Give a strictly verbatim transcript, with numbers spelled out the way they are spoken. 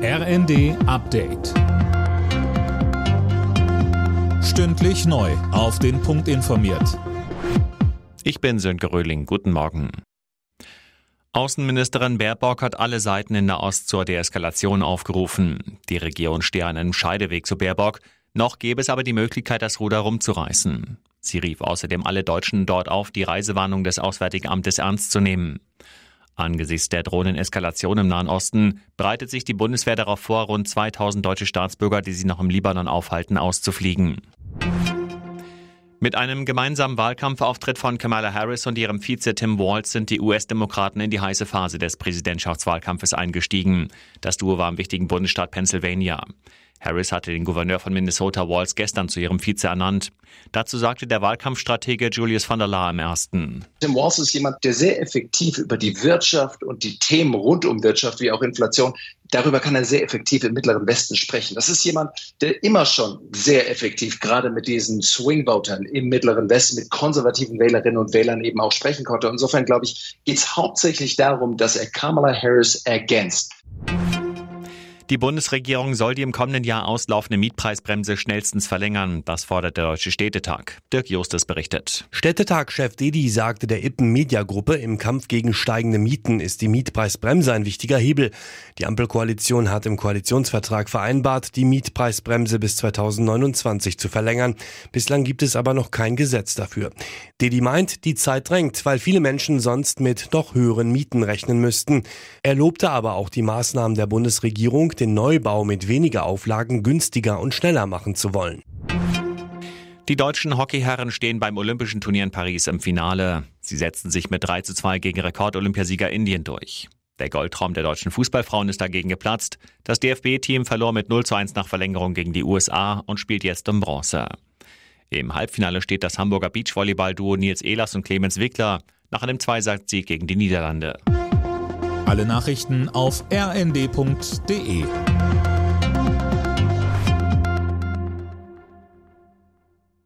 R N D Update. Stündlich neu auf den Punkt informiert. Ich bin Sönke Röhling. Guten Morgen. Außenministerin Baerbock hat alle Seiten in Nahost zur Deeskalation aufgerufen. Die Regierung stehe an einem Scheideweg zu Baerbock. Noch gäbe es aber die Möglichkeit, das Ruder rumzureißen. Sie rief außerdem alle Deutschen dort auf, die Reisewarnung des Auswärtigen Amtes ernst zu nehmen. Angesichts der drohenden Eskalation im Nahen Osten bereitet sich die Bundeswehr darauf vor, rund zweitausend deutsche Staatsbürger, die sich noch im Libanon aufhalten, auszufliegen. Mit einem gemeinsamen Wahlkampfauftritt von Kamala Harris und ihrem Vize Tim Walz sind die U S-Demokraten in die heiße Phase des Präsidentschaftswahlkampfes eingestiegen. Das Duo war im wichtigen Bundesstaat Pennsylvania. Harris hatte den Gouverneur von Minnesota Walz gestern zu ihrem Vize ernannt. Dazu sagte der Wahlkampfstratege Julius von der Laar im Ersten. Tim Walz ist jemand, der sehr effektiv über die Wirtschaft und die Themen rund um Wirtschaft, wie auch Inflation, darüber kann er sehr effektiv im Mittleren Westen sprechen. Das ist jemand, der immer schon sehr effektiv, gerade mit diesen Swing-Votern im Mittleren Westen, mit konservativen Wählerinnen und Wählern eben auch sprechen konnte. Insofern, glaube ich, geht es hauptsächlich darum, dass er Kamala Harris ergänzt. Die Bundesregierung soll die im kommenden Jahr auslaufende Mietpreisbremse schnellstens verlängern. Das fordert der Deutsche Städtetag. Dirk Justus berichtet. Städtetag-Chef Dedi sagte der Ippen Media Gruppe, im Kampf gegen steigende Mieten ist die Mietpreisbremse ein wichtiger Hebel. Die Ampelkoalition hat im Koalitionsvertrag vereinbart, die Mietpreisbremse bis zweitausendneunundzwanzig zu verlängern. Bislang gibt es aber noch kein Gesetz dafür. Dedi meint, die Zeit drängt, weil viele Menschen sonst mit noch höheren Mieten rechnen müssten. Er lobte aber auch die Maßnahmen der Bundesregierung, den Neubau mit weniger Auflagen günstiger und schneller machen zu wollen. Die deutschen Hockeyherren stehen beim Olympischen Turnier in Paris im Finale. Sie setzten sich mit drei zu zwei gegen Rekordolympiasieger Indien durch. Der Goldtraum der deutschen Fußballfrauen ist dagegen geplatzt. Das D F B-Team verlor mit null zu eins nach Verlängerung gegen die U S A und spielt jetzt um Bronze. Im Halbfinale steht das Hamburger Beachvolleyball-Duo Nils Ehlers und Clemens Wickler nach einem Zweisatz-Sieg gegen die Niederlande. Alle Nachrichten auf r n d punkt d e.